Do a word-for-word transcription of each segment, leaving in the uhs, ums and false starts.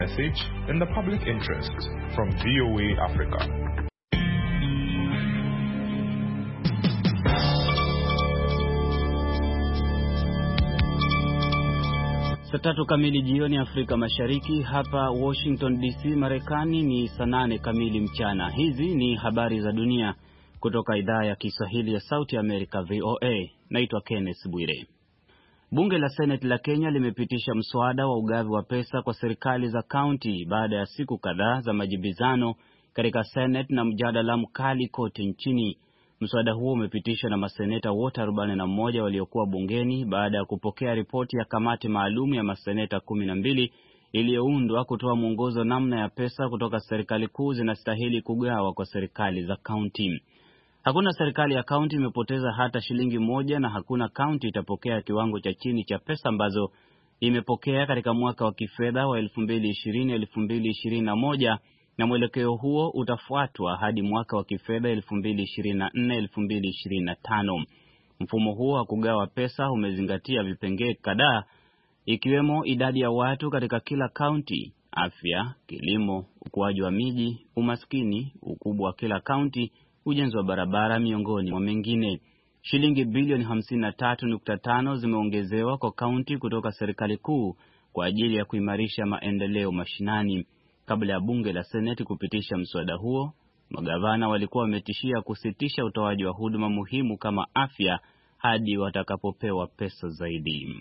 Message in the public interest from V O A Africa. Saa tatu kamili jioni Afrika Mashariki, hapa Washington D C Marekani ni saa nane kamili mchana. Hizi ni habari za dunia kutoka idhaa ya Kiswahili ya Sauti America V O A. Naitwa Kenneth Bwire. Bunge la Senate la Kenya limepitisha mswada wa ugavi wa pesa kwa serikali za kaunti baada ya siku kadhaa za majibizano katika Senate na mjadala mkali kote nchini. Mswada huo umepitishwa na maseneta wote arobaini na moja waliokuwa bungeni baada ya kupokea ripoti ya kamati maalum ya maseneta kumi na mbili iliyoundwa kutoa mwongozo namna ya pesa kutoka serikali kuu zinastahili kugawa kwa serikali za kaunti. Hakuna serikali ya kaunti imepoteza hata shilingi moja na hakuna kaunti itapokea kiwango cha chini cha pesa ambazo imepokea katika mwaka wa kifedha wa elfu mbili ishirini elfu mbili ishirini na moja, na mwelekeo huo utafuatwa hadi mwaka wa kifedha elfu mbili ishirini na nne elfu mbili ishirini na tano. Mfumo huo wa kugawa pesa umezingatia vipengee kadhaa ikiwemo idadi ya watu katika kila kaunti, afya, kilimo, ukuaji wa miji, umaskini, ukubwa wa kila kaunti, ujenzi wa barabara miongoni mwa mengine. Shilingi bilioni hamsini na tatu nukta tano zimeongezewa kwa kaunti kutoka serikali kuu kwa ajili ya kuimarisha maendeleo mashinani. Kabla ya bunge la Seneti kupitisha mswada huo, magavana walikuwa wametishia kusitisha utoaji wa huduma muhimu kama afya hadi watakapopewa pesa zaidi.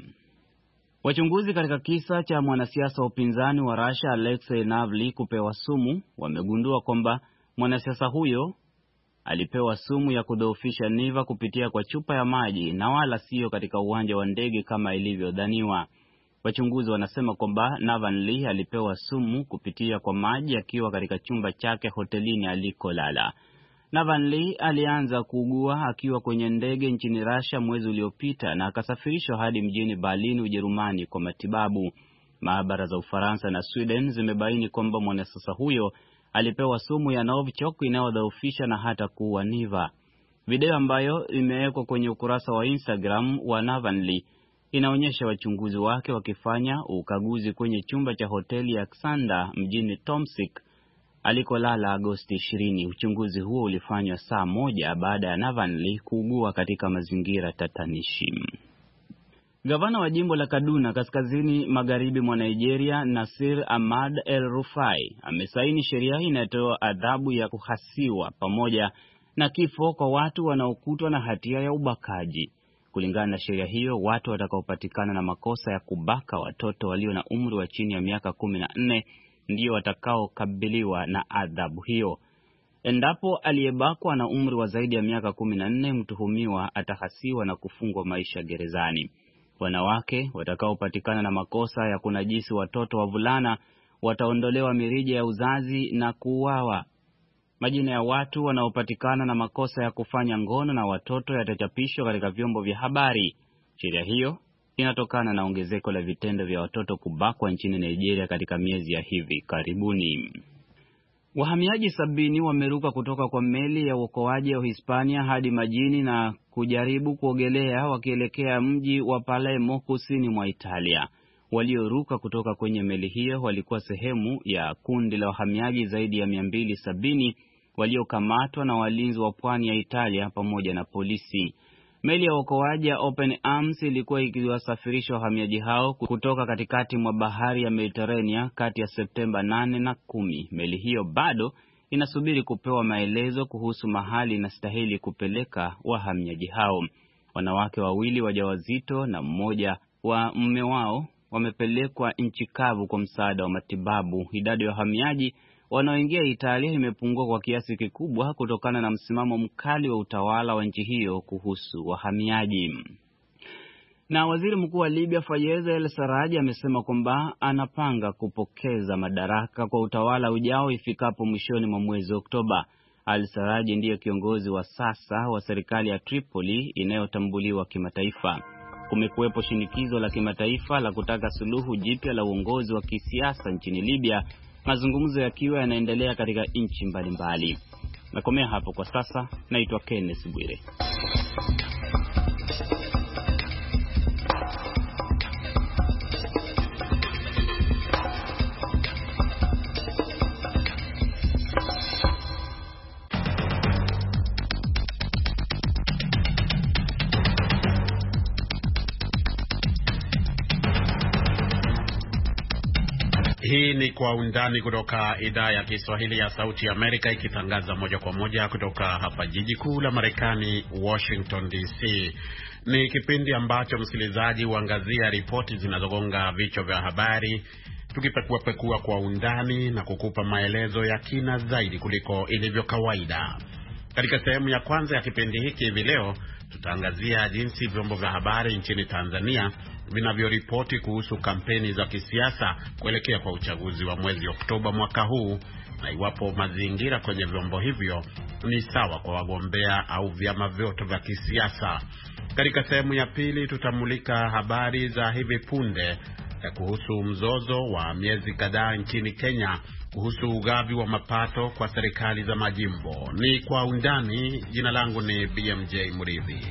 Wachunguzi katika kisa cha mwanasiasa wa upinzani wa Russia Alexei Navalny kupewa sumu wamegundua kwamba mwanasiasa huyo alipewa sumu ya kudhoofisha neva kupitia kwa chupa ya maji na wala sio katika uwanja wa ndege kama ilivyodhaniwa. Wachunguzi wanasema kwamba Navalny alipewa sumu kupitia kwa maji akiwa katika chumba chake hotelini alikolala. Navalny alianza kuugua akiwa kwenye ndege nchini Russia mwezi uliopita na akasafirishwa hadi mjini Berlin, Ujerumani kwa matibabu. Maabara za Ufaransa na Sweden zimebaini kwamba mwanasiasa huyo alipewa sumu ya Novichok inayodhoofisha na hata kuua neva. Video ambayo imewekwa kwenye ukurasa wa Instagram wa Navalny inaonyesha wachunguzi wake wakifanya ukaguzi kwenye chumba cha hoteli ya Alexander mjini Tomsk alikolala Agosti ishirini. Uchunguzi huo ulifanywa saa moja baada ya Navalny kuugua katika mazingira tatanishi. Gavana wa jimbo la Kaduna kaskazini magharibi mwa Nigeria, Nasir Ahmad El-Rufai, amesaini sheria inayotoa adhabu ya kuhasiwa pamoja na kifo kwa watu wanaokutwa na hatia ya ubakaji. Kulingana na sheria hiyo, watu watakaopatikana na makosa ya kubaka watoto walio na umri wa chini ya miaka kumi na nne ndio watakaokabiliwa na adhabu hiyo. Endapo aliyebakwa na umri wa zaidi ya miaka kumi na nne, mtuhumiwa atahasiwa na kufungwa maisha gerezani. Wanawake watakaopatikana na makosa ya kunajisi watoto wavulana wataondolewa mirija ya uzazi na kuuawa. Majina ya watu wanaopatikana na makosa ya kufanya ngono na watoto yatachapishwa katika vyombo vya habari. Sheria hiyo inatokana na ongezeko la vitendo vya watoto kubakwa nchini Nigeria katika miezi ya hivi karibuni. Wahamiaji sabini wameruka kutoka kwa meli ya uokoaji ya Hispania hadi majini na kujaribu kuogelea wakielekea mji wa Palermo kusini mwa Italia. Walioruka kutoka kwenye meli hiyo walikuwa sehemu ya kundi la wahamiaji zaidi ya mia mbili sabini waliokamatwa na walinzi wa pwani ya Italia pamoja na polisi. Meli ya uokoaji ya Open Arms ilikuwa ikiwasafirisha wahamiaji hao kutoka katikati mwa bahari ya Mediterania kati ya Septemba nane na kumi. Meli hiyo bado inasubiri kupewa maelezo kuhusu mahali inastahili kupeleka wahamiaji hao. Wanawake wawili wajawazito na mmoja wa mume wao wamepelekwa nchi kavu kwa msaada wa matibabu. Idadi ya wahamiaji wanaoingia Italia imepungua kwa kiasi kikubwa kutokana na msimamo mkali wa utawala wa nchi hiyo kuhusu wahamiaji. Na waziri mkuu wa Libya Fayez El-Sarraj amesema kwamba anapanga kupokeza madaraka kwa utawala ujao ifikapo mwishoni mwa mwezi Oktoba. El-Sarraj ndiye kiongozi wa sasa wa serikali ya Tripoli inayotambuliwa kimataifa. Kumekuwepo shinikizo la kimataifa la kutaka suluhu jipya la uongozi wa kisiasa nchini Libya, mazungumzo yakiwa yanaendelea katika nchi mbalimbali. Nakomea hapo kwa sasa. Naitwa Kenneth Bwire. Hii ni Kwa Undani kutoka idhaa ya Kiswahili ya Sauti ya Amerika, ikitangaza moja kwa moja kutoka hapa jiji kuu la Marekani, Washington D C. Ni kipindi ambacho msikilizaji huangazia ripoti zinazogonga vichwa vya habari, tukipekua pekua kwa undani na kukupa maelezo ya kina zaidi kuliko ilivyo kawaida. Katika sehemu ya kwanza ya kipindi hiki hivi leo, tutaangazia jinsi vyombo vya habari nchini Tanzania vinavyoripoti kuhusu kampeni za kisiasa kuelekea kwa uchaguzi wa mwezi Oktoba mwaka huu, na iwapo mazingira kwenye vyombo hivyo ni sawa kwa wagombea au vyama vyote vya kisiasa. Katika sehemu ya pili tutamulika habari za hivi punde kuhusu mzozo wa miezi kadhaa nchini Kenya kuhusu ugavi wa mapato kwa serikali za majimbo. Ni Kwa Undani. Jina langu ni B M J Murithi.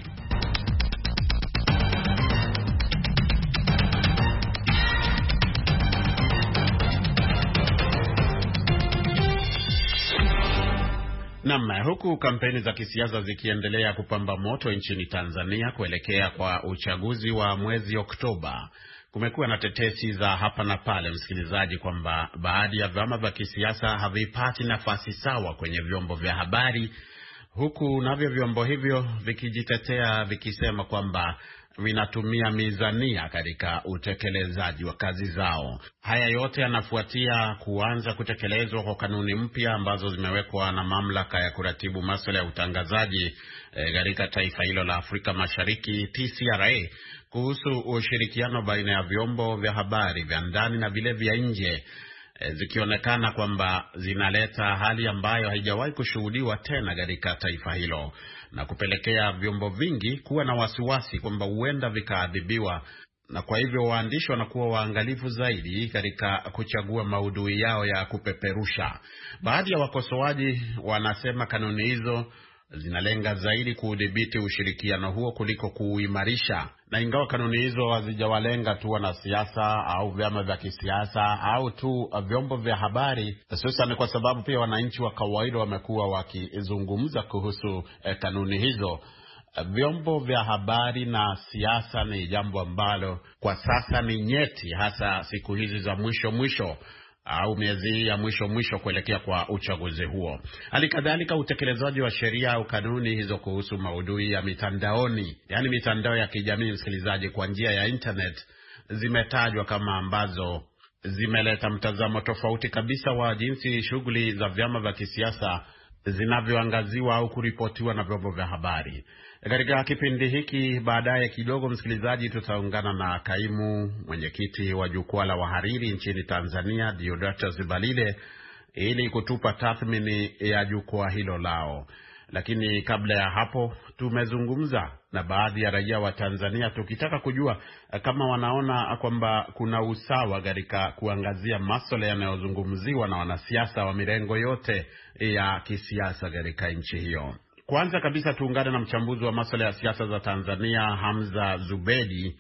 Naam, huku kampeni za kisiasa zikiendelea kupamba moto nchini Tanzania kuelekea kwa uchaguzi wa mwezi Oktoba, kumekuwa na tetesi za hapa na pale, msikilizaji, kwamba baadhi ya vyama vya kisiasa havipati nafasi sawa kwenye vyombo vya habari, huku navyo vyombo hivyo vikijitetea vikisema kwamba vinatumia mizania katika utekelezaji wa kazi zao. Haya yote yanafuatia kuanza kutekelezwa kwa kanuni mpya ambazo zimewekwa na mamlaka ya kuratibu masuala ya utangazaji katika e, taifa hilo la Afrika Mashariki, T C R A, kuhusu ushirikiano baina ya vyombo vya habari vya ndani na vile vya nje, e, zikionekana kwamba zinaleta hali ambayo haijawahi kushuhudiwa tena katika taifa hilo, na kupelekea vyombo vingi kuwa na wasiwasi kwamba huenda vikaadhibiwa, na kwa hivyo waandishi wanakuwa waangalifu zaidi katika kuchagua maudhui yao ya kupeperusha. Baadhi ya wakosoaji wanasema kanuni hizo zinalenga zaidi kuudhibiti ushirikiano huo kuliko kuuimarisha, na ingawa kanuni hizo hazijawalenga tu wanasiasa au vyama vya kisiasa au tu vyombo vya habari, hususan kwa sababu pia wananchi wa kawaida wamekuwa wakizungumza kuhusu eh, kanuni hizo. Vyombo vya habari na siasa ni jambo ambalo kwa sasa ni nyeti, hasa siku hizi za mwisho mwisho au miezi ya mwisho mwisho kuelekea kwa uchaguzi huo. Halikadhalika, utekelezaji wa sheria au kanuni hizo kuhusu maudhui ya mitandaoni, yani mitandao ya kijamii, msikilizaji, kwa njia ya internet, zimetajwa kama ambazo zimeleta mtazamo tofauti kabisa wa jinsi shughuli za vyama vya kisiasa zinavyoangaziwa au kuripotiwa na vyombo vya habari. Katika kipindi hiki baadaye kidogo, msikilizaji, tutaungana na kaimu mwenyekiti wa jukwaa la wahariri nchini Tanzania, Deodatus Balile, ili kutupa tathmini ya jukwaa hilo lao. Lakini kabla ya hapo, tumezungumza na baadhi ya raia wa Tanzania tukitaka kujua kama wanaona kwamba kuna usawa katika kuangazia masuala yanayozungumziwa na wanasiasa wa mirengo yote ya kisiasa katika nchi hiyo. Kwanza kabisa tuungane na mchambuzi wa masuala ya siasa za Tanzania, Hamza Zubedi.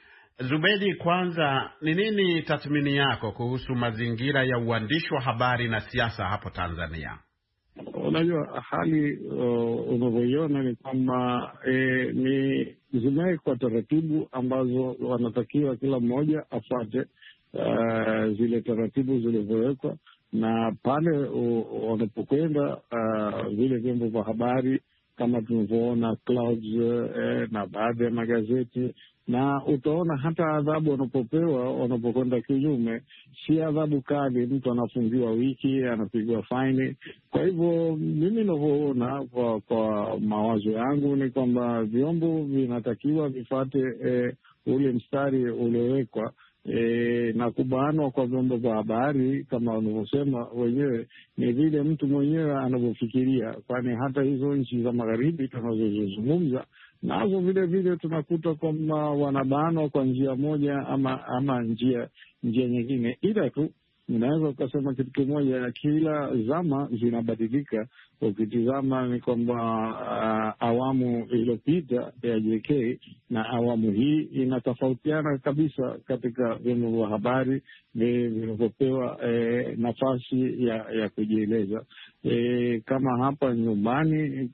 Zubedi, kwanza ni nini tathmini yako kuhusu mazingira ya uandishi wa habari na siasa hapo Tanzania? Unajua, hali uh, unavyoiona ni kwamba e, ni zimewekwa taratibu ambazo wanatakiwa kila mmoja afuate uh, zile taratibu zilizowekwa, na pale wanapokwenda uh, vile vyombo vya habari kama tunavyoona Clouds eh, na baadhi ya magazeti, na utaona hata adhabu wanapopewa wanapokwenda kinyume si adhabu kali. Mtu anafungiwa wiki, anapigwa faini. Kwa hivyo mimi ninavyoona, kwa, kwa mawazo yangu, ni kwamba vyombo vinatakiwa vifuate eh, ule mstari uliowekwa. E, na kubanwa kwa vyombo vya habari kama wanavyosema wenyewe ni vile mtu mwenyewe anavyofikiria, kwani hata hizo nchi za magharibi tunazozungumza nazo vile vile tunakuta kwamba wanabanwa kwa njia moja ama ama njia njia nyingine, ila tu unaweza ukasema kitu kimoja, kila zama zinabadilika. Ukitizama ni kwamba uh, awamu iliyopita ya J K na awamu hii inatofautiana kabisa katika vyombo vya habari vinavyopewa eh, nafasi ya, ya kujieleza. E, kama hapa nyumbani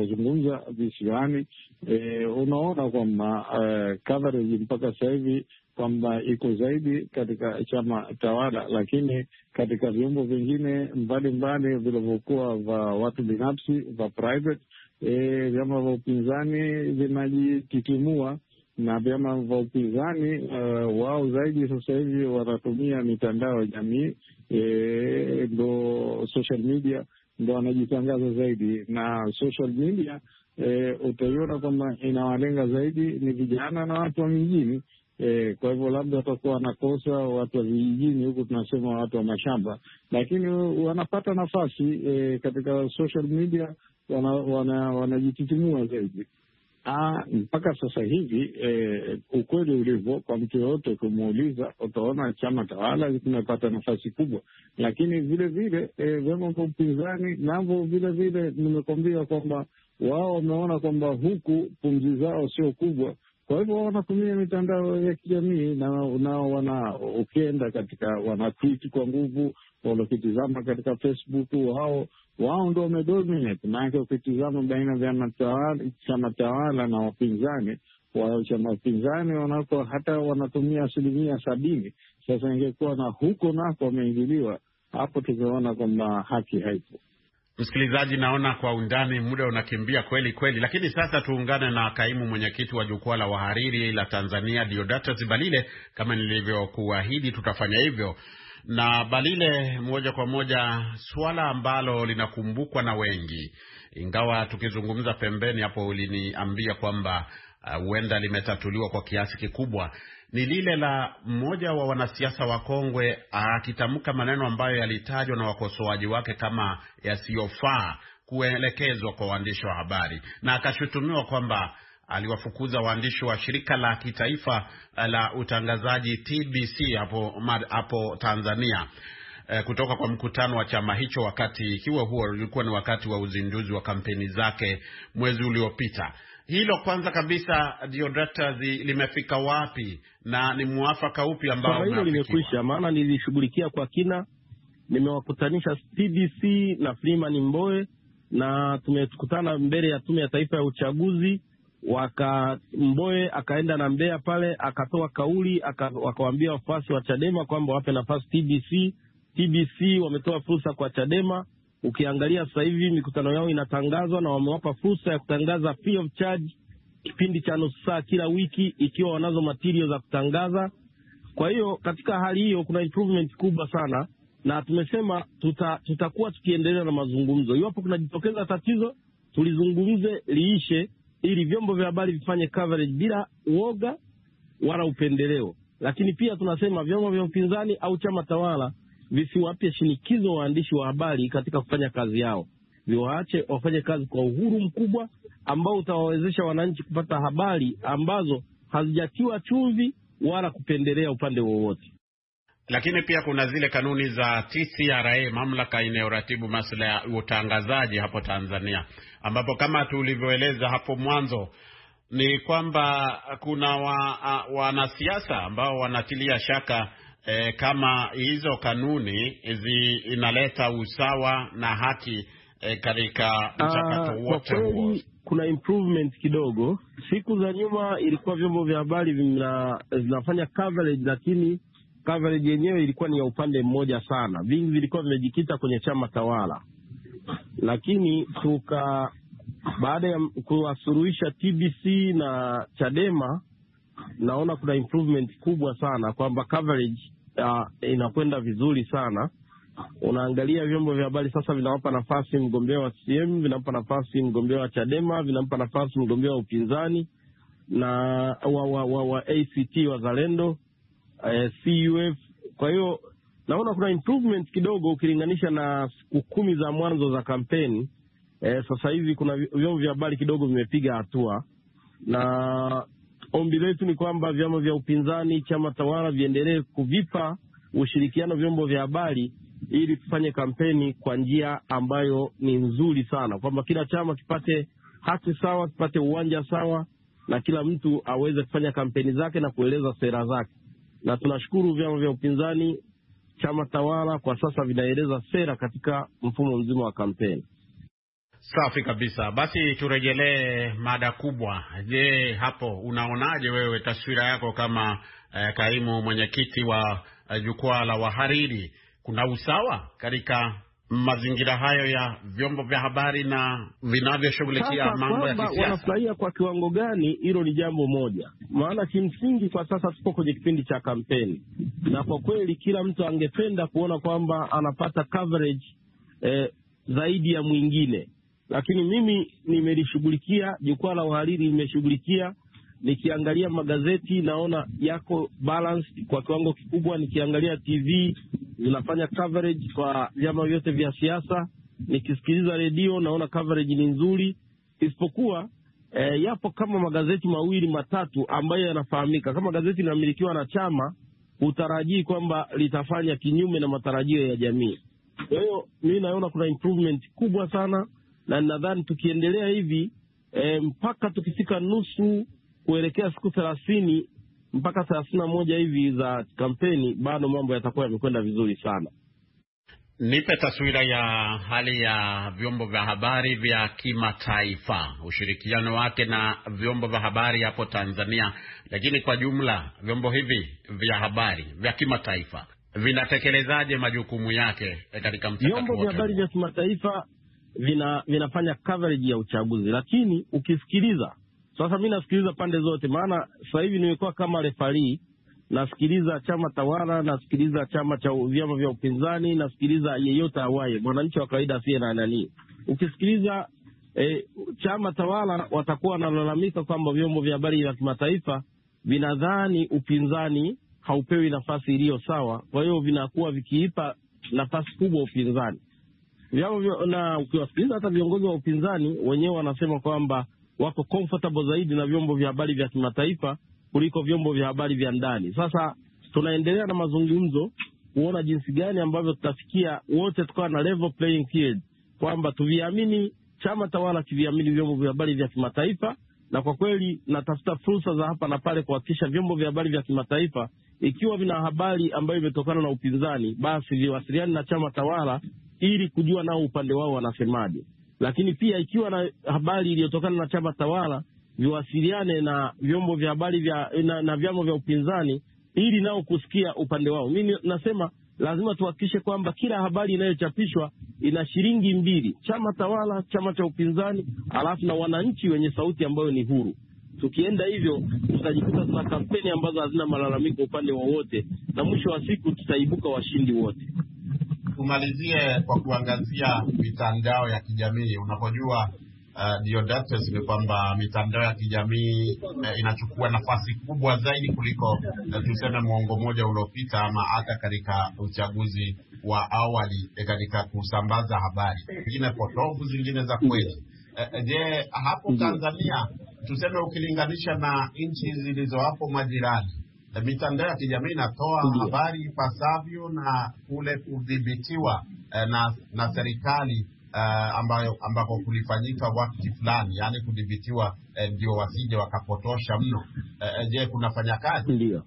unavyozungumza visiwani, e, unaona kwamba uh, coverage mpaka sasa hivi kwamba iko zaidi katika chama tawala, lakini katika vyombo vingine mbalimbali vilivyokuwa vya watu binafsi, vya private, e, vyama vya upinzani vinajititimua, na vyama vya upinzani uh, wao zaidi sasa hivi wanatumia mitandao ya jamii, e, ndo social media ndo wanajitangaza zaidi, na social media e, utaiona kwamba inawalenga zaidi ni vijana na watu wa mijini. E, kwa hivyo labda watakuwa wanakosa watu wa vijijini, huku tunasema watu wa mashamba, lakini wanapata nafasi e, katika social media wanajititimua wana, wana zaidi. Ah, mpaka sasa hivi eh, ukweli ulivyo, kwa mtu yoyote kumuuliza, utaona chama tawala kimepata nafasi kubwa, lakini vile vile eh, vyama vya upinzani navyo vile vile nimekwambia kwamba wao wameona kwamba huku pumzi zao sio kubwa, kwa hivyo wanatumia mitandao ya kijamii na, na wana ukienda katika wana tweet kwa nguvu, wanakitizama katika Facebook, wao wao ndo wamedominate. Maanake ukitizama baina ya chama tawala na wapinzani, wa chama wapinzani wanako hata wanatumia asilimia sabini. Sasa ingekuwa na huko nako wameingiliwa, hapo tungeona kwamba haki haipo. Msikilizaji, naona kwa undani muda unakimbia kweli kweli, lakini sasa tuungane na kaimu mwenyekiti wa jukwaa la wahariri la Tanzania, Deodatus Balile. Kama nilivyokuahidi tutafanya hivyo. Na Balile, moja kwa moja, swala ambalo linakumbukwa na wengi, ingawa tukizungumza pembeni hapo uliniambia kwamba huenda uh, limetatuliwa kwa kiasi kikubwa, ni lile la mmoja wa wanasiasa wakongwe akitamka maneno ambayo yalitajwa na wakosoaji wake kama yasiyofaa kuelekezwa kwa waandishi wa habari, na akashutumiwa kwamba aliwafukuza waandishi wa shirika la kitaifa la utangazaji T B C hapo hapo Tanzania e, kutoka kwa mkutano wa chama hicho, wakati hiyo huo ulikuwa ni wakati wa uzinduzi wa kampeni zake mwezi uliopita. Hilo kwanza kabisa, Deodatus, limefika wapi na ni muafaka upi ambao umefikiwa? Hilo limekwisha, maana nilishughulikia kwa kina, nimewakutanisha T B C na Freeman Mbowe, na tumekutana mbele ya Tume ya Taifa ya Uchaguzi. Waka Mbowe akaenda na Mbeya pale akatoa kauli, wakawaambia wafuasi wa Chadema kwamba wape nafasi T B C. T B C wametoa fursa kwa Chadema. Ukiangalia sasa hivi mikutano yao inatangazwa, na wamewapa fursa ya kutangaza free of charge kipindi cha nusu saa kila wiki, ikiwa wanazo material za kutangaza. Kwa hiyo katika hali hiyo kuna improvement kubwa sana, na tumesema tuta, tutakuwa tukiendelea na mazungumzo. Iwapo kunajitokeza tatizo, tulizungumze liishe, ili vyombo vya habari vifanye coverage bila uoga wala upendeleo. Lakini pia tunasema vyombo vya upinzani au chama tawala visiwape shinikizo waandishi wa habari katika kufanya kazi yao. Viwaache wafanye kazi kwa uhuru mkubwa ambao utawawezesha wananchi kupata habari ambazo hazijatiwa chumvi wala kupendelea upande wowote. Lakini pia kuna zile kanuni za T C R A, mamlaka inayoratibu masuala ya utangazaji hapo Tanzania, ambapo kama tulivyoeleza hapo mwanzo ni kwamba kuna wanasiasa wa ambao wanatilia shaka e, kama hizo kanuni zi inaleta usawa na haki e, katika mchakato uh, wote huo. Kuna improvement kidogo. Siku za nyuma ilikuwa vyombo vya habari vinafanya coverage, lakini coverage yenyewe ilikuwa ni ya upande mmoja sana. Vingi vilikuwa vimejikita kwenye chama tawala. Lakini tuka baada ya kuwasuluhisha T B C na Chadema, naona kuna improvement kubwa sana kwamba coverage uh, inakwenda vizuri sana. Unaangalia vyombo vya habari sasa vinawapa nafasi mgombea wa C M, vinampa nafasi mgombea wa Chadema, vinampa nafasi mgombea wa upinzani na wa, wa, wa, wa A C T Wazalendo, Uh, C U F. Kwa hiyo naona kuna improvement kidogo ukilinganisha na siku kumi za mwanzo za kampeni. Eh, sasa hivi kuna vyombo vya habari kidogo vimepiga hatua, na ombi letu ni kwamba vyama vya upinzani, chama tawala viendelee kuvipa ushirikiano vyombo vya habari ili tufanye kampeni kwa njia ambayo ni nzuri sana, kwamba kila chama kipate haki sawa, kipate uwanja sawa, na kila mtu aweze kufanya kampeni zake na kueleza sera zake. Na tunashukuru vyama vya upinzani, chama tawala kwa sasa vinaeleza sera katika mfumo mzima wa kampeni. Safi kabisa. Basi turejelee mada kubwa. Je, hapo unaonaje wewe taswira yako kama eh, kaimu mwenyekiti wa eh, jukwaa la wahariri, kuna usawa katika mazingira hayo ya vyombo vya habari na vinavyoshughulikia mambo ya kisiasa? Wanafurahia kwa kiwango gani, hilo ni jambo moja. Maana kimsingi kwa sasa tuko kwenye kipindi cha kampeni, na kwa kweli kila mtu angependa kuona kwamba anapata coverage eh, zaidi ya mwingine. Lakini mimi nimelishughulikia, jukwaa la uhariri nimeshughulikia. Nikiangalia magazeti naona yako balanced kwa kiwango kikubwa. Nikiangalia T V zinafanya coverage kwa vyama vyote vya siasa. Nikisikiliza redio naona coverage ni nzuri, isipokuwa eh, yapo kama magazeti mawili matatu ambayo yanafahamika. Kama gazeti linamilikiwa na chama, utarajii kwamba litafanya kinyume na matarajio ya jamii. Kwa hiyo mimi naona kuna improvement kubwa sana, na nadhani tukiendelea hivi eh, mpaka tukifika nusu kuelekea siku thelathini mpaka thelathini na moja hivi za kampeni, bado mambo yatakuwa yamekwenda vizuri sana. Nipe taswira ya hali ya vyombo vya habari vya kimataifa, ushirikiano wake na vyombo vya habari hapo Tanzania, lakini kwa jumla vyombo hivi vya habari vya kimataifa vinatekelezaje majukumu yake katika mchakato wote? Vyombo vya habari vya kimataifa vina vinafanya coverage ya uchaguzi, lakini ukisikiliza sasa, mimi nasikiliza pande zote, maana sasa hivi nimekuwa kama referee. Nasikiliza chama tawala, nasikiliza chama cha vyama vya upinzani, nasikiliza yeyote awaye, mwananchi wa kawaida asiye na nani. Ukisikiliza eh, chama tawala watakuwa wanalalamika kwamba vyombo vya habari vya kimataifa vinadhani upinzani haupewi nafasi iliyo sawa, kwa hiyo vinakuwa vikiipa nafasi kubwa upinzani. Vyama na ukiwasikiliza hata viongozi wa upinzani wenyewe wanasema kwamba wako comfortable zaidi na vyombo vya habari vya kimataifa kuliko vyombo vya habari vya ndani. Sasa tunaendelea na mazungumzo kuona jinsi gani ambavyo tutafikia wote tukawa na level playing field, kwamba tuviamini chama tawala, kiviamini vyombo vya habari vya kimataifa. Na kwa kweli natafuta fursa za hapa na pale kuhakikisha vyombo vya habari vya kimataifa, ikiwa vina habari ambayo imetokana na upinzani, basi viwasiliane na chama tawala ili kujua nao upande wao wanasemaje. Lakini pia ikiwa na habari iliyotokana na chama tawala, viwasiliane na vyombo vya habari vya na, na vyama vya upinzani ili nao kusikia upande wao. Mimi nasema lazima tuhakikishe kwamba kila habari inayochapishwa ina shilingi mbili, chama tawala, chama cha upinzani, alafu na wananchi wenye sauti ambayo ni huru. Tukienda hivyo tutajikuta tuna kampeni ambazo hazina malalamiko upande wowote, na mwisho wa siku tutaibuka washindi wote. Tumalizie kwa kuangazia mitandao ya kijamii. Unapojua uh, Deodatus, ni kwamba mitandao ya kijamii uh, inachukua nafasi kubwa zaidi kuliko uh, tuseme muongo mmoja uliopita, ama hata katika uchaguzi wa awali uh, katika kusambaza habari, zingine potofu, zingine za kweli. Uh, je, hapo Tanzania tuseme ukilinganisha na nchi zilizo hapo majirani, mitandao ya kijamii inatoa habari pasavyo na kule kudhibitiwa eh, na na serikali eh, ambayo ambako kulifanyika wakati fulani, yani kudhibitiwa ndio eh, wasije wakapotosha mno. Eh, je, kunafanya kazi? Ndio.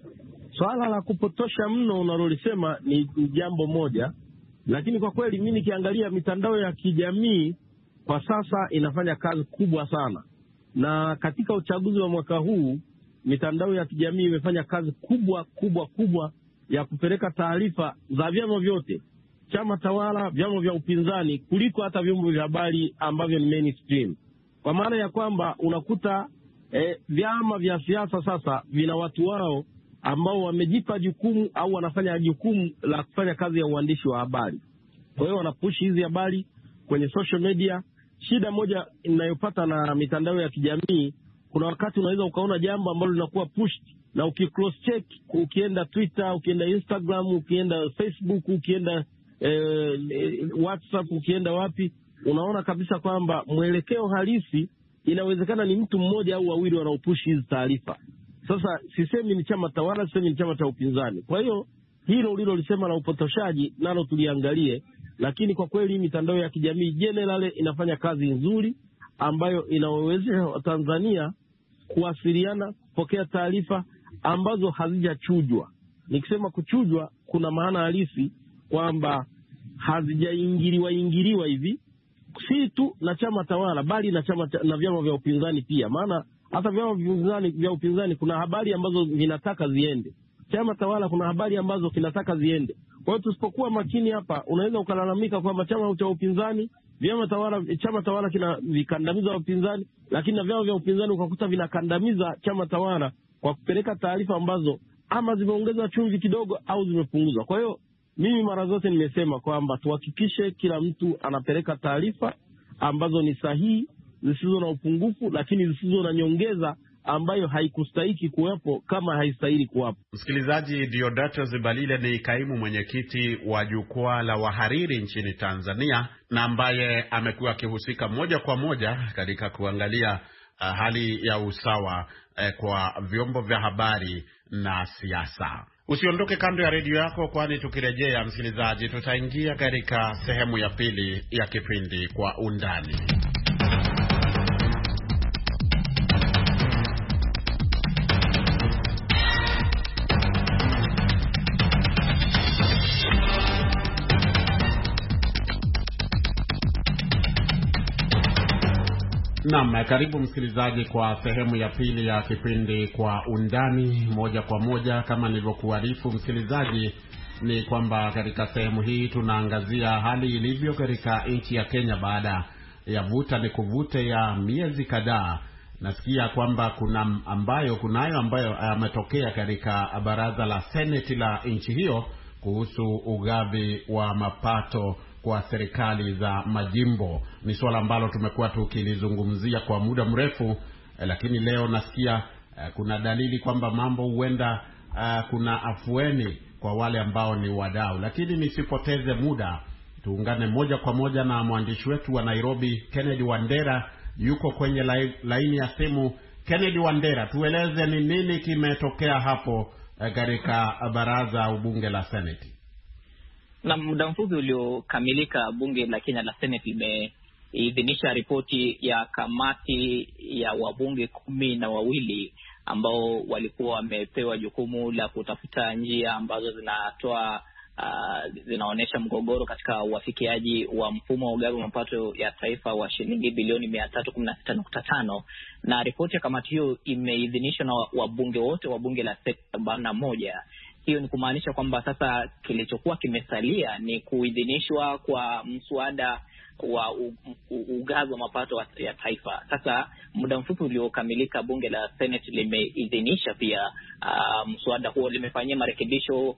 Swala la kupotosha mno unalolisema ni jambo moja, lakini kwa kweli mimi nikiangalia mitandao ya kijamii kwa sasa inafanya kazi kubwa sana. Na katika uchaguzi wa mwaka huu mitandao ya kijamii imefanya kazi kubwa kubwa kubwa ya kupeleka taarifa za vyama vyote, chama tawala, vyama vya upinzani, kuliko hata vyombo vya habari ambavyo ni mainstream. Kwa maana ya kwamba unakuta eh, vyama vya siasa sasa vina watu wao ambao wamejipa jukumu au wanafanya jukumu la kufanya kazi ya uandishi wa habari. Kwa hiyo wanapush hizi habari kwenye social media. Shida moja inayopata na mitandao ya kijamii, kuna wakati unaweza ukaona jambo ambalo linakuwa pushed, na ukicross check, ukienda Twitter, ukienda Instagram, ukienda Facebook, ukienda eh, WhatsApp, ukienda wapi, unaona kabisa kwamba mwelekeo halisi inawezekana ni mtu mmoja au wawili wanaopush hizi taarifa. Sasa sisemi ni chama tawala, sisemi ni chama cha upinzani. Kwa hiyo hilo lilo lisema la upotoshaji nalo tuliangalie, lakini kwa kweli mitandao ya kijamii generally inafanya kazi nzuri ambayo inawezesha Watanzania kuwasiliana, kupokea taarifa ambazo hazijachujwa. Nikisema kuchujwa, kuna maana halisi kwamba hazijaingiliwa ingiliwa hivi, si tu na chama tawala bali na chama na vyama vya upinzani pia. Maana Hata vyama vya upinzani vya upinzani kuna habari ambazo vinataka ziende. Chama tawala kuna habari ambazo kinataka ziende. Kwa hiyo tusipokuwa makini hapa, unaweza ukalalamika kwamba chama cha upinzani, vyama tawala, chama tawala kina vikandamiza upinzani, lakini na vyama vya upinzani ukakuta vinakandamiza chama tawala kwa kupeleka taarifa ambazo ama zimeongeza chumvi kidogo au zimepunguza. Kwa hiyo mimi mara zote nimesema kwamba tuhakikishe kila mtu anapeleka taarifa ambazo ni sahihi, zisizo na upungufu, lakini zisizo na nyongeza ambayo haikustahiki kuwepo kama haistahili kuwapo. Msikilizaji, Deodatus Balile ni kaimu mwenyekiti wa jukwaa la wahariri nchini Tanzania na ambaye amekuwa akihusika moja kwa moja katika kuangalia uh, hali ya usawa uh, kwa vyombo vya habari na siasa. Usiondoke kando ya redio yako, kwani tukirejea, msikilizaji, tutaingia katika sehemu ya pili ya kipindi Kwa Undani. Naam, karibu msikilizaji kwa sehemu ya pili ya kipindi Kwa Undani. Moja kwa moja, kama nilivyokuarifu msikilizaji, ni kwamba katika sehemu hii tunaangazia hali ilivyo katika nchi ya Kenya baada ya vuta ni kuvute ya miezi kadhaa. Nasikia kwamba kuna ambayo kunayo ambayo yametokea katika baraza la Seneti la nchi hiyo kuhusu ugavi wa mapato kwa serikali za majimbo. Ni swala ambalo tumekuwa tukilizungumzia kwa muda mrefu, eh, lakini leo nasikia eh, kuna dalili kwamba mambo huenda eh, kuna afueni kwa wale ambao ni wadau. Lakini nisipoteze muda, tuungane moja kwa moja na mwandishi wetu wa Nairobi, Kennedy Wandera, yuko kwenye laini ya simu. Kennedy Wandera, tueleze ni nini kimetokea hapo eh, katika baraza ubunge la Seneti. Na muda mfupi uliokamilika, bunge la Kenya la Senate limeidhinisha ripoti ya kamati ya wabunge kumi na wawili ambao walikuwa wamepewa jukumu la kutafuta njia ambazo zinatoa uh, zinaonesha mgogoro katika uafikiaji wa mfumo wa ugavi wa mapato ya taifa wa shilingi bilioni mia tatu kumi na sita nukta tano. Na ripoti ya kamati hiyo imeidhinishwa na wabunge wote wa bunge la Senate arobaini na moja. Hiyo ni kumaanisha kwamba sasa kilichokuwa kimesalia ni kuidhinishwa kwa mswada wa ugavi wa mapato ya taifa. Sasa muda mfupi uliokamilika, bunge la Senate limeidhinisha pia uh, mswada huo, limefanyia marekebisho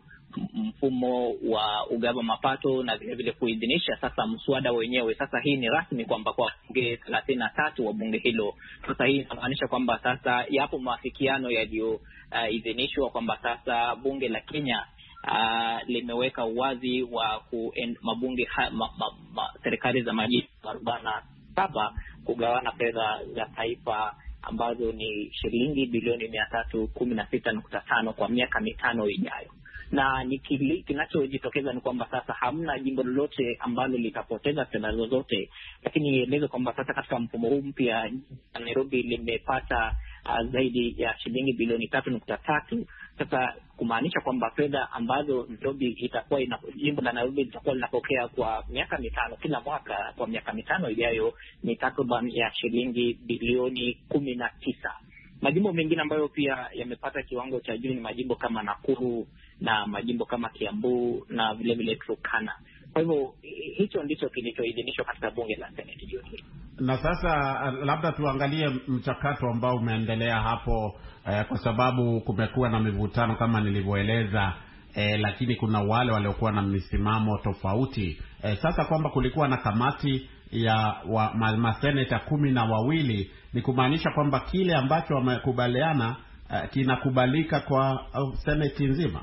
mfumo wa ugavi wa mapato na vile vile kuidhinisha sasa mswada wenyewe. Sasa hii ni rasmi kwamba kwa bunge thelathini na tatu wa bunge hilo. Sasa hii inamaanisha kwamba sasa yapo maafikiano yaliyo uh, idhinishwa kwamba sasa bunge la Kenya uh, limeweka uwazi wa ku mabunge ha, ma, ma, ma, serikali za majimbo arobaini na saba kugawana fedha za taifa ambazo ni shilingi bilioni mia tatu kumi na sita nukta tano kwa miaka mitano ijayo. Na ni kinachojitokeza ni kwamba sasa hamna jimbo lolote ambalo litapoteza fedha zozote, lakini nieleze kwamba sasa katika mfumo huu mpya Nairobi limepata uh, zaidi ya shilingi bilioni tatu nukta tatu. Sasa kumaanisha kwamba fedha ambazo Nairobi itakuwa ina, jimbo la Nairobi litakuwa linapokea kwa miaka mitano kila mwaka kwa miaka mitano ijayo ni takriban ya shilingi bilioni kumi na tisa. Majimbo mengine ambayo pia yamepata kiwango cha juu ni majimbo kama Nakuru na majimbo kama Kiambu na vile vile Turkana. Kwa hivyo hicho ndicho kilichoidhinishwa katika bunge la Seneti jioni. Na sasa labda tuangalie mchakato ambao umeendelea hapo eh, kwa sababu kumekuwa na mivutano kama nilivyoeleza, eh, lakini kuna wale waliokuwa na misimamo tofauti. Eh, sasa kwamba kulikuwa na kamati ya wa, ma, maseneta kumi na wawili, ni kumaanisha kwamba kile ambacho wamekubaliana uh, kinakubalika kwa uh, seneti nzima.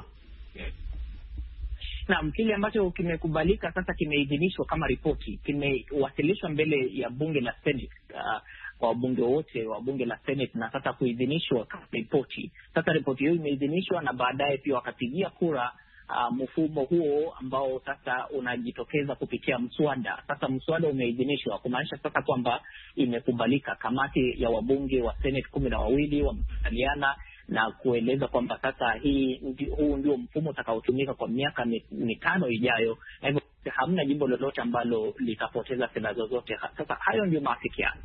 Na kile ambacho kimekubalika sasa kimeidhinishwa kama ripoti, kimewasilishwa mbele ya bunge la Senate uh, kwa wabunge wote wa bunge la Senate na sasa kuidhinishwa kama ripoti. Sasa ripoti hiyo imeidhinishwa na baadaye pia wakapigia kura Uh, mfumo huo ambao sasa unajitokeza kupitia mswada. Sasa mswada umeidhinishwa kumaanisha sasa kwamba imekubalika. Kamati ya wabunge wa Senate kumi na wawili wamekubaliana na kueleza kwamba sasa hii huu ndio mfumo utakaotumika kwa miaka mitano ijayo. Hivyo hamna jimbo lolote ambalo litapoteza fedha zozote. Sasa hayo ndio maafikiano.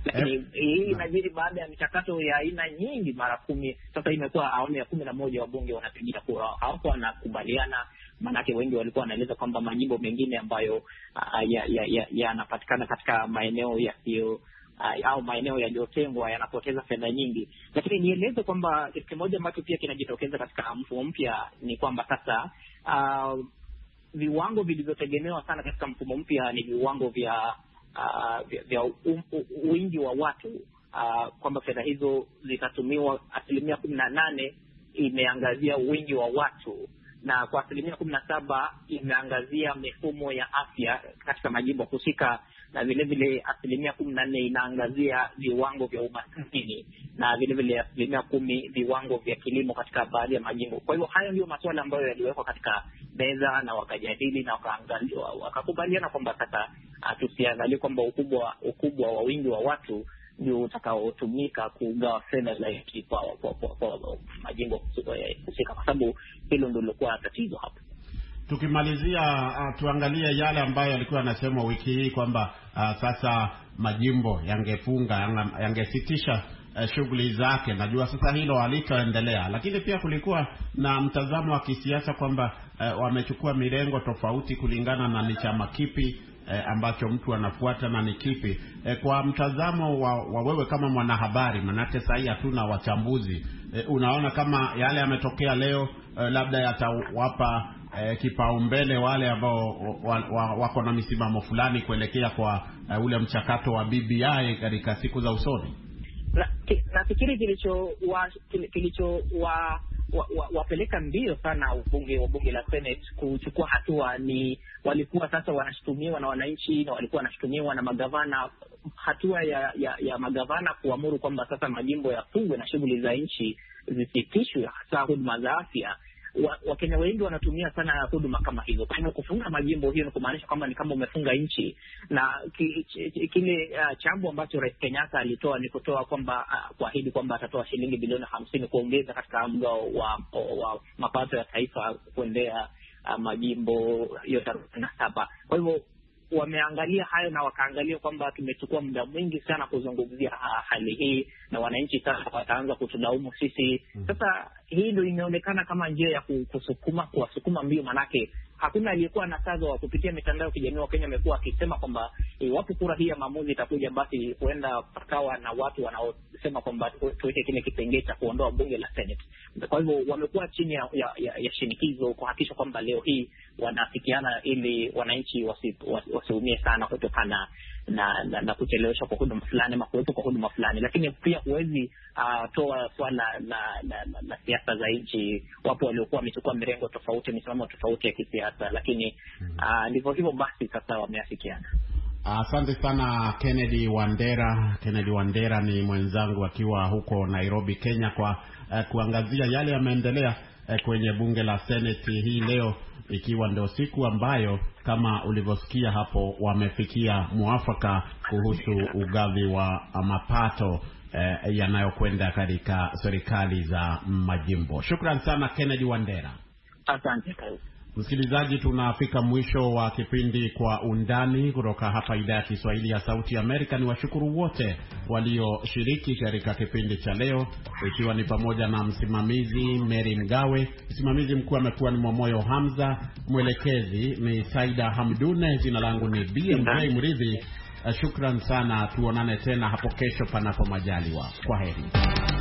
Lakini eh, hii inajiri baada ya michakato ya aina nyingi mara kumi. Sasa imekuwa awamu ya kumi na moja wabunge wanapigia kura. Hapo wanakubaliana, maanake wengi walikuwa wanaeleza kwamba majimbo mengine ambayo uh, yanapatikana ya, ya, ya katika maeneo yasiyo Uh, au maeneo yaliyotengwa yanapoteza fedha nyingi. Lakini nieleze kwamba kitu kimoja ambacho pia kinajitokeza katika mfumo mpya ni kwamba sasa uh, viwango vilivyotegemewa sana katika mfumo mpya ni viwango vya uh, vya, vya um, wingi wa watu, uh, kwamba fedha hizo zitatumiwa. Asilimia kumi na nane imeangazia wingi wa watu, na kwa asilimia kumi na saba imeangazia mifumo ya afya katika majimbo husika, na vile vile asilimia kumi na nne inaangazia viwango vya umaskini, na vile vile asilimia kumi viwango vya kilimo katika baadhi ya majimbo. Kwa hivyo hayo ndio masuala ambayo yaliwekwa katika meza na wakajadili na wakaangaliwa, wakakubaliana kwamba sasa tusiangalie kwamba ukubwa ukubwa wa wingi wa watu ndio utakaotumika kugawa fedha za nchi kwa kwa, kwa, kwa majimbo husika, kwa sababu hilo ndio lilikuwa tatizo hapo. Tukimalizia uh, tuangalie yale ambayo yalikuwa yanasema wiki hii kwamba uh, sasa majimbo yangefunga, yangesitisha uh, shughuli zake. Najua sasa hilo halitaendelea, lakini pia kulikuwa na mtazamo wa kisiasa kwamba uh, wamechukua mirengo tofauti kulingana na ni chama kipi eh, ambacho mtu anafuata na ni kipi. Eh, kwa mtazamo wa, wa wewe kama mwanahabari, manake sasa hatuna wachambuzi, eh, unaona kama yale yametokea leo eh, labda yatawapa eh, kipaumbele wale ambao wa, wa, wako na misimamo fulani kuelekea kwa uh, ule mchakato wa B B I katika siku za usoni? Na nafikiri kilicho wa kilicho wa wapeleka wa, wa mbio sana ubunge wa bunge la Senate kuchukua hatua ni walikuwa sasa wanashutumiwa na wananchi, na walikuwa wanashutumiwa na magavana. Hatua ya, ya, ya magavana kuamuru kwamba sasa majimbo yafungwe na shughuli za nchi zisitishwe, hasa huduma za afya. Wakenya wengi wanatumia sana huduma kama hizo. Kwa hiyo kufunga majimbo hiyo ni kumaanisha kwamba ni kama umefunga nchi. Na ki, ki, kile uh, chambo ambacho Rais Kenyatta alitoa ni kutoa kwamba uh, kuahidi kwamba atatoa shilingi bilioni hamsini kuongeza katika mgao wa, wa mapato ya taifa kuendea uh, majimbo yote arobaini na saba. Kwa hivyo wameangalia hayo na wakaangalia kwamba tumechukua muda mwingi sana kuzungumzia hali hii na wananchi sasa wataanza kutulaumu sisi. Sasa hii ndio imeonekana kama njia ya kusukuma kuwasukuma mbio, manake hakuna aliyekuwa na sazo wa kupitia mitandao ya kijamii. Wa Kenya wamekuwa akisema kwamba iwapo kura hii ya maamuzi itakuja, basi huenda pakawa na watu wanaosema kwamba tuweke kile kipengele cha kuondoa bunge la Senate. Kwa hivyo wamekuwa chini ya, ya, ya, ya shinikizo kuhakikisha kwamba leo hii wanafikiana ili wananchi wasi, wasiumie sana kutokana na, na, na kucheleweshwa kwa huduma fulani ama kuwepo kwa huduma fulani. Lakini pia huwezi uh, toa swala la, la, la, la siasa za nchi. Wapo waliokuwa wamechukua mirengo tofauti, misimamo tofauti ya kisiasa, lakini uh, ndivyo hivyo basi sasa wameafikiana. Asante uh, sana Kennedy Wandera. Kennedy Wandera ni mwenzangu akiwa huko Nairobi, Kenya, kwa uh, kuangazia yale yameendelea uh, kwenye bunge la Senate hii leo, ikiwa ndio siku ambayo kama ulivyosikia hapo wamefikia muafaka kuhusu ugavi wa mapato eh, yanayokwenda katika serikali za majimbo. Shukran sana Kennedy Wandera. Asante. Msikilizaji, tunafika mwisho wa kipindi Kwa Undani kutoka hapa idhaa ya Kiswahili ya Sauti ya Amerika. Ni washukuru wote walioshiriki katika kipindi cha leo, ikiwa ni pamoja na msimamizi Mary Mgawe, msimamizi mkuu amekuwa ni Momoyo Hamza, mwelekezi ni Saida Hamdune, jina langu ni B M J Mridhi. Shukran sana, tuonane tena hapo kesho panapo majaliwa. Kwaheri.